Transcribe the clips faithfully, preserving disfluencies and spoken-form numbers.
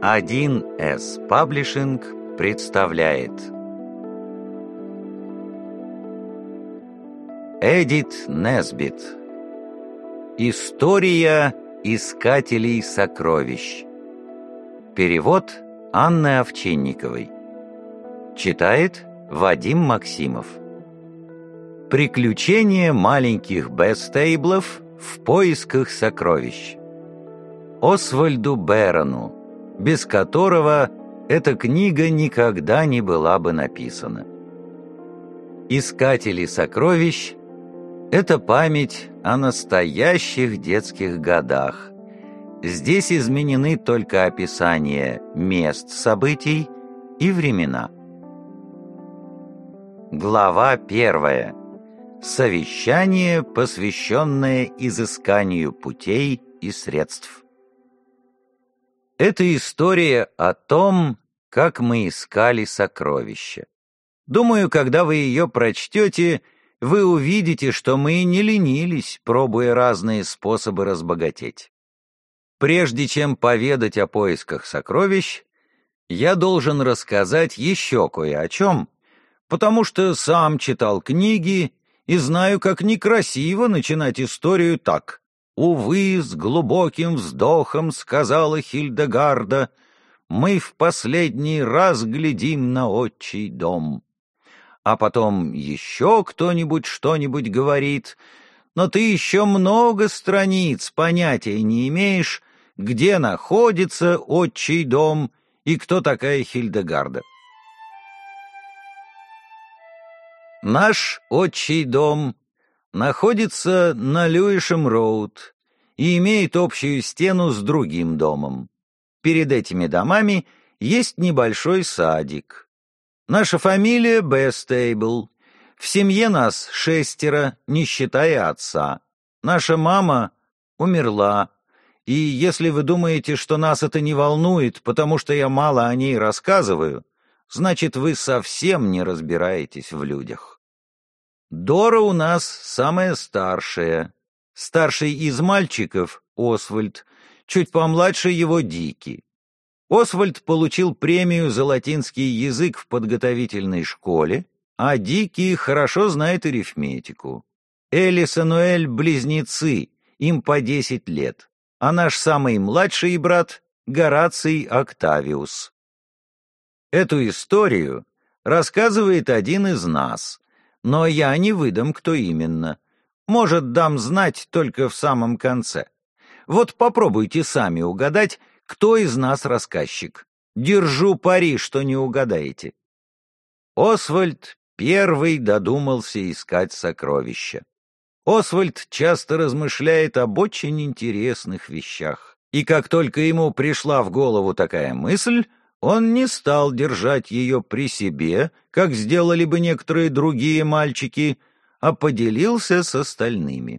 один эс Паблишинг представляет Эдит Несбит. История искателей сокровищ. Перевод Анны Овчинниковой. Читает Вадим Максимов. Приключения маленьких Бэстейблов в поисках сокровищ. Освальду Берону, без которого эта книга никогда не была бы написана. Искатели сокровищ — это память о настоящих детских годах. Здесь изменены только описания мест событий и времена. Глава первая. Совещание, посвященное изысканию путей и средств. Это история о том, как мы искали сокровища. Думаю, когда вы ее прочтете, вы увидите, что мы не ленились, пробуя разные способы разбогатеть. Прежде чем поведать о поисках сокровищ, я должен рассказать еще кое о чем, потому что сам читал книги и знаю, как некрасиво начинать историю так. «Увы, с глубоким вздохом сказала Хильдегарда, мы в последний раз глядим на отчий дом». А потом еще кто-нибудь что-нибудь говорит, но ты еще много страниц понятия не имеешь, где находится отчий дом и кто такая Хильдегарда. Наш отчий дом находится на Льюишем-роуд и имеет общую стену с другим домом. Перед этими домами есть небольшой садик. Наша фамилия Бэстейбл. В семье нас шестеро, не считая отца. Наша мама умерла. И если вы думаете, что нас это не волнует, потому что я мало о ней рассказываю, значит, вы совсем не разбираетесь в людях. Дора у нас самая старшая. Старший из мальчиков — Освальд, чуть помладше его Дики. Освальд получил премию за латинский язык в подготовительной школе, а Дики хорошо знает арифметику. Элис и Ноэль — близнецы, им по десять лет, а наш самый младший брат — Гораций Октавиус. Эту историю рассказывает один из нас, но я не выдам, кто именно. Может, дам знать только в самом конце. Вот попробуйте сами угадать, кто из нас рассказчик. Держу пари, что не угадаете. Освальд первый додумался искать сокровища. Освальд часто размышляет об очень интересных вещах. И как только ему пришла в голову такая мысль, он не стал держать ее при себе, как сделали бы некоторые другие мальчики, а поделился с остальными.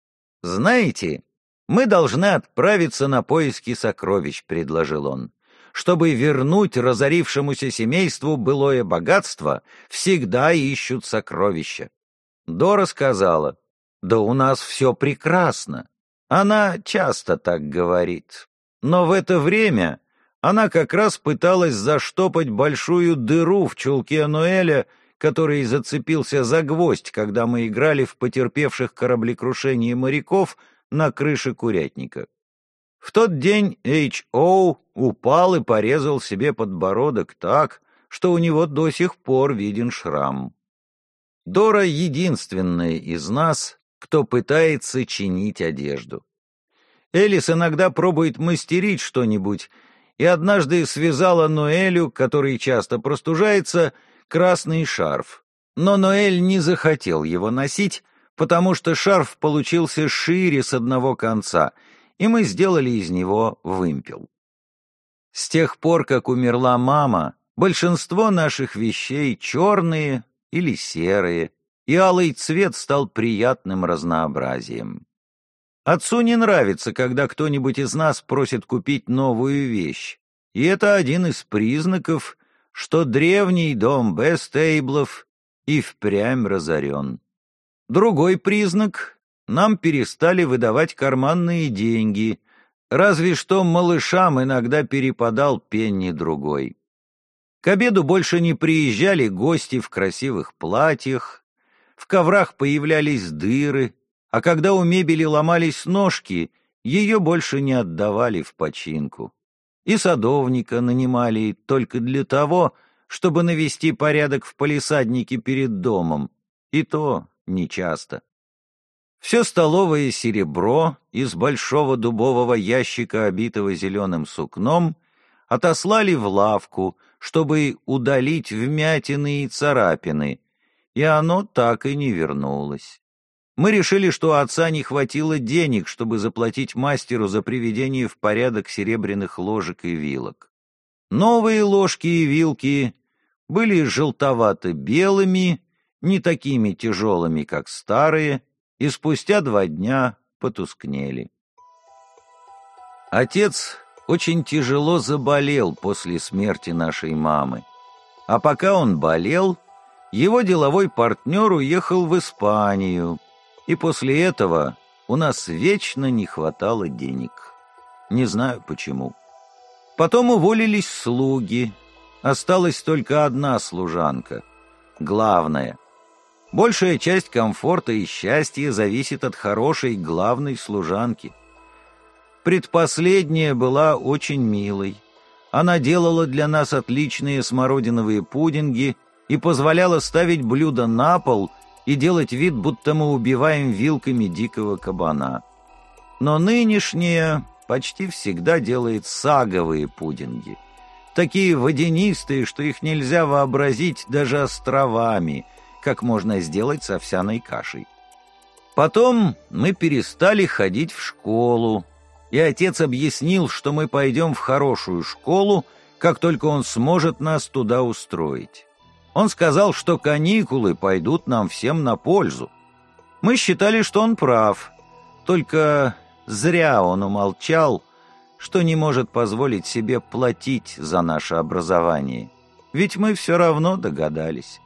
«Знаете, мы должны отправиться на поиски сокровищ», — предложил он. «Чтобы вернуть разорившемуся семейству былое богатство, всегда ищут сокровища». Дора сказала: «Да у нас все прекрасно». Она часто так говорит. Но в это время она как раз пыталась заштопать большую дыру в чулке Ноэля, который зацепился за гвоздь, когда мы играли в потерпевших кораблекрушение моряков на крыше курятника. В тот день Эйч Оу упал и порезал себе подбородок так, что у него до сих пор виден шрам. Дора единственная из нас, кто пытается чинить одежду. Элис иногда пробует мастерить что-нибудь, и однажды связала Ноэлю, который часто простужается, красный шарф. Но Ноэль не захотел его носить, потому что шарф получился шире с одного конца, и мы сделали из него вымпел. С тех пор, как умерла мама, большинство наших вещей черные или серые, и алый цвет стал приятным разнообразием. Отцу не нравится, когда кто-нибудь из нас просит купить новую вещь, и это один из признаков, что древний дом Бэстейблов и впрямь разорен. Другой признак — нам перестали выдавать карманные деньги, Разве что малышам иногда перепадал пенни-другой. К обеду больше не приезжали гости в красивых платьях, в коврах появлялись дыры, а когда у мебели ломались ножки, ее больше не отдавали в починку. И садовника нанимали только для того, чтобы навести порядок в палисаднике перед домом, и то нечасто. Все столовое серебро из большого дубового ящика, обитого зеленым сукном, отослали в лавку, чтобы удалить вмятины и царапины, и оно так и не вернулось. Мы решили, что у отца не хватило денег, чтобы заплатить мастеру за приведение в порядок серебряных ложек и вилок. Новые ложки и вилки были желтовато-белыми, не такими тяжелыми, как старые, и спустя два дня потускнели. Отец очень тяжело заболел после смерти нашей мамы, а пока он болел, его деловой партнер уехал в Испанию, и после этого у нас вечно не хватало денег. Не знаю почему. Потом уволились слуги, осталась только одна служанка, главная. Большая часть комфорта и счастья зависит от хорошей главной служанки. Предпоследняя была очень милой. Она делала для нас отличные смородиновые пудинги и позволяла ставить блюда на пол и делать вид, будто мы убиваем вилками дикого кабана. Но нынешняя почти всегда делает саговые пудинги. Такие водянистые, что их нельзя вообразить даже островами, как можно сделать с овсяной кашей. Потом мы перестали ходить в школу, и отец объяснил, что мы пойдем в хорошую школу, как только он сможет нас туда устроить. Он сказал, что каникулы пойдут нам всем на пользу. Мы считали, что он прав, только зря он умолчал, что не может позволить себе платить за наше образование, ведь мы все равно догадались.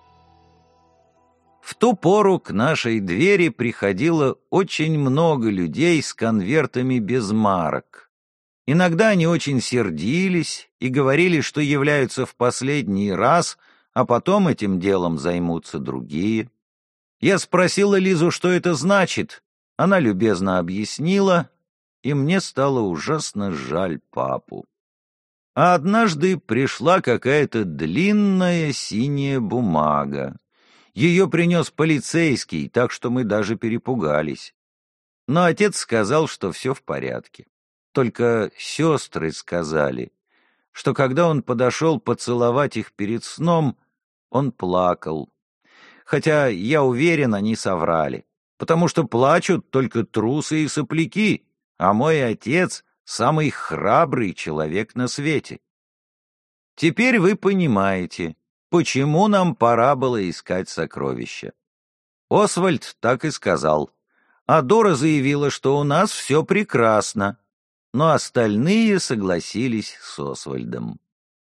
В ту пору к нашей двери приходило очень много людей с конвертами без марок. Иногда они очень сердились и говорили, что являются в последний раз, а потом этим делом займутся другие. Я спросила Лизу, что это значит. Она любезно объяснила, и мне стало ужасно жаль папу. А однажды пришла какая-то длинная синяя бумага. Ее принес полицейский, так что мы даже перепугались. Но отец сказал, что все в порядке. Только сестры сказали, что когда он подошел поцеловать их перед сном, он плакал. Хотя, я уверен, они соврали, потому что плачут только трусы и сопляки, а мой отец — самый храбрый человек на свете. Теперь вы понимаете, почему нам пора было искать сокровища. Освальд так и сказал, а Дора заявила, что у нас все прекрасно, но остальные согласились с Освальдом.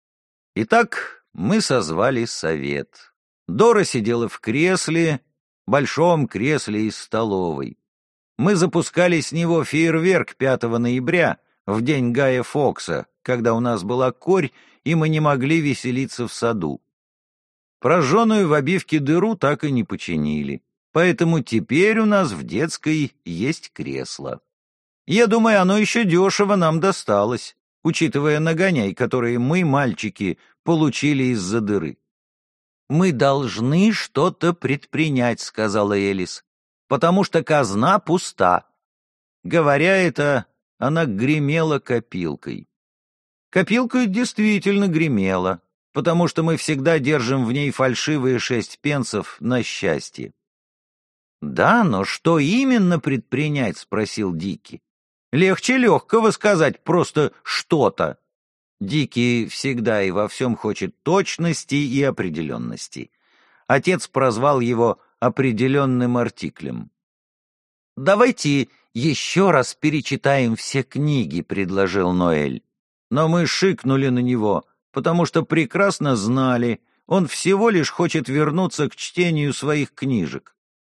Итак, мы созвали совет. Дора сидела в кресле, большом кресле из столовой. Мы запускали с него фейерверк пятого ноября, в день Гая Фокса, когда у нас была корь, и мы не могли веселиться в саду. Прожженную в обивке дыру так и не починили, поэтому теперь у нас в детской есть кресло. Я думаю, оно еще дешево нам досталось, учитывая нагоняй, которые мы, мальчики, получили из-за дыры. «Мы должны что-то предпринять», — сказала Элис, «потому что казна пуста». Говоря это, она гремела копилкой. Копилка действительно гремела, потому что мы всегда держим в ней фальшивые шесть пенсов на счастье. «Да, но что именно предпринять?» — спросил Дикий. «Легче легкого сказать просто что-то». Дикий всегда и во всем хочет точности и определенности. Отец прозвал его определенным артиклем. «Давайте еще раз перечитаем все книги», — предложил Ноэль. Но мы шикнули на него, потому что прекрасно знали, он всего лишь хочет вернуться к чтению своих книжек.